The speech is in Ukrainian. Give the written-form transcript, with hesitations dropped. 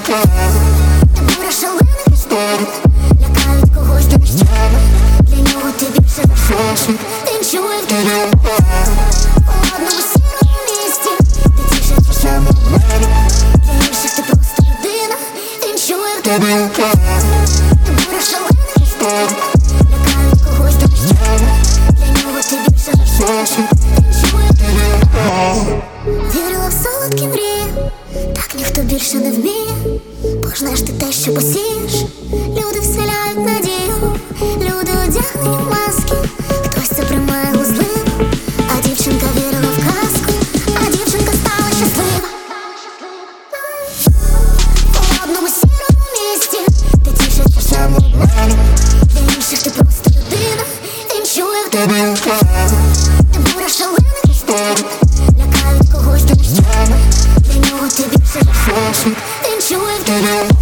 Ти буря шалених історій, лякають когось до нещами. Для нього ти більше за все. Він чує в тобі у одному сірому місті. Ти тішить в цьому обмані. Для інших ти просто людина. Він чує в тобі ти буря шалених історій, лякають когось до нещами. Для нього ти більше за все. Він чує в тобі. Вірила в солодкі мрії, так ніхто більше не вміє. Пожнеш ти те, що посієш. Люди вселяють надію, люди одягнені в маски. Хтось це приймає глузливо, а дівчинка вірила в казку, а дівчинка стала щаслива. У одному сірому місті ти тішить в цьому обмані. Для інших ти просто людина. Він чує в тобі ти буря шалених історій, лякають когось до нещами. Для нього ти більше за все. Він чує в тобі